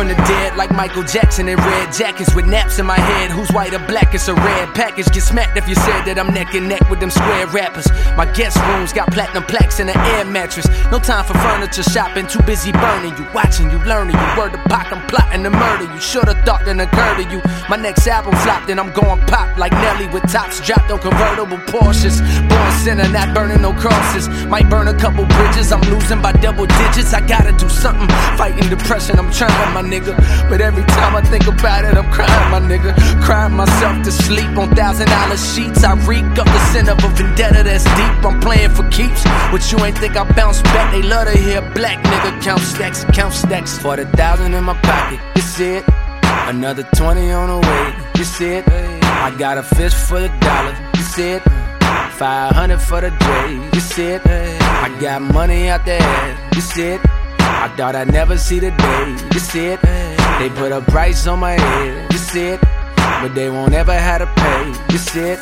from the dead like Michael Jackson in red jackets with naps in my head. Who's white or black? It's a red package. Get smacked if you said that I'm neck and neck with them square rappers. My guest rooms got platinum plaques and an air mattress. No time for furniture shopping, too busy burning. You watching, you learning, you word to Pac, I'm plotting to murder you. Should've thought that occurred to you. My next album flopped and I'm going pop like Nelly with tops dropped on convertible Porsches. Born sinner, not burning no crosses. Might burn a couple bridges, I'm losing by double digits. I gotta do something, fighting depression, I'm trying, my nigga. But every time I think about it, I'm crying, my nigga. Crying myself to sleep on $1,000 sheets. I reek up the sin of a vendetta that's deep. I'm playing for keeps, but you ain't think I bounce back. They love to hear a black nigga count stacks, count stacks. For the 1,000 in my pocket, you see it. Another 20 on the way, you see it. I got a fist full of dollars, you see it. 500 for the J, you see it. I got money out there, you see it. I thought I'd never see the day, you see it. They put a price on my head, you see it. But they won't ever have to pay, you see it.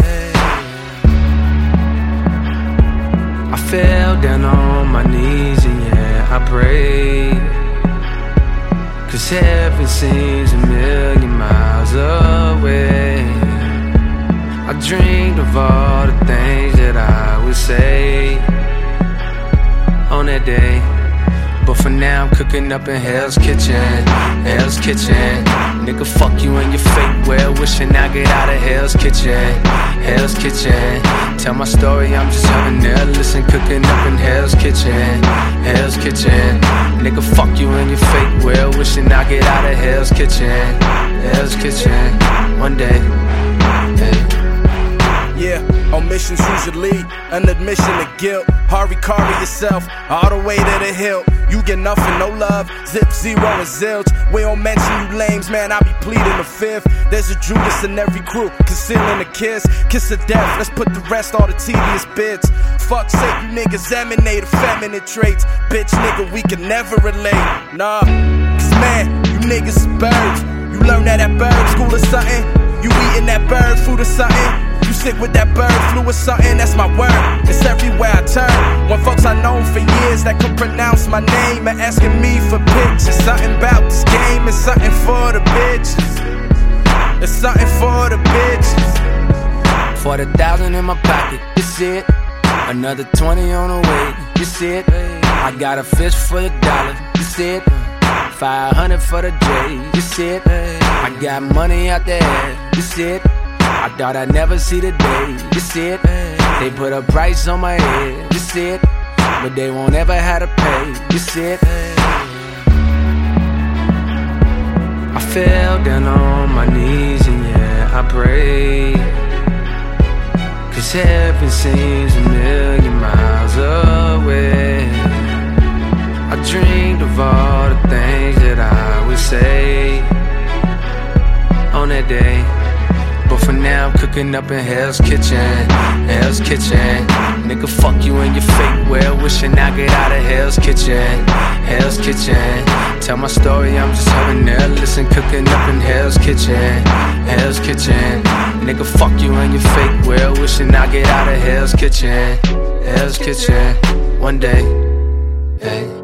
I fell down on my knees and yeah, I prayed. Cause heaven seems a million miles away. I dreamed of all the things that I would say on that day. But for now I'm cooking up in Hell's Kitchen, Hell's Kitchen. Nigga, fuck you and your fake well wishing I get out of Hell's Kitchen, Hell's Kitchen. Tell my story, I'm just having there. Listen, cooking up in Hell's Kitchen, Hell's Kitchen. Nigga, fuck you and your fake well wishing I get out of Hell's Kitchen, Hell's Kitchen. One day, hey. Yeah, omissions usually an admission of guilt. Hurry, carry yourself all the way to the hill. You get nothing, no love, zip, zero, and zilch. We don't mention you lames, man, I be pleading the fifth. There's a Judas in every crew, concealing a kiss. Kiss of death, let's put the rest on the tedious bits. Fuck's sake, you niggas emanate effeminate traits. Bitch, nigga, we can never relate. Nah, cause man, you niggas is birds. You learn that at bird school or something. You eating that bird food or something. You sick with that bird flu or something, that's my word. It's everywhere I turn. When folks I known for years that could pronounce my name and asking me for pictures. Something about this game, it's something for the bitches. It's something for the bitches. For the 1,000 in my pocket, you see it. Another 20 on the way, you see it. I got a fist full of dollars, you see it. 500 for the J, you see it. I got money out there, you see it. I thought I'd never see the day, you see it. They put a price on my head, you see it. But they won't ever have to pay, you see it. I fell down on my knees and yeah, I prayed. Cause heaven seems a million miles away. I dreamed of all the things that I would say on that day. But for now I'm cooking up in Hell's Kitchen, Hell's Kitchen. Nigga, fuck you and your fake well wishing I get out of Hell's Kitchen, Hell's Kitchen. Tell my story, I'm just having there. Listen, cooking up in Hell's Kitchen, Hell's Kitchen. Nigga, fuck you and your fake well wishing I get out of Hell's Kitchen, Hell's Kitchen. One day, hey.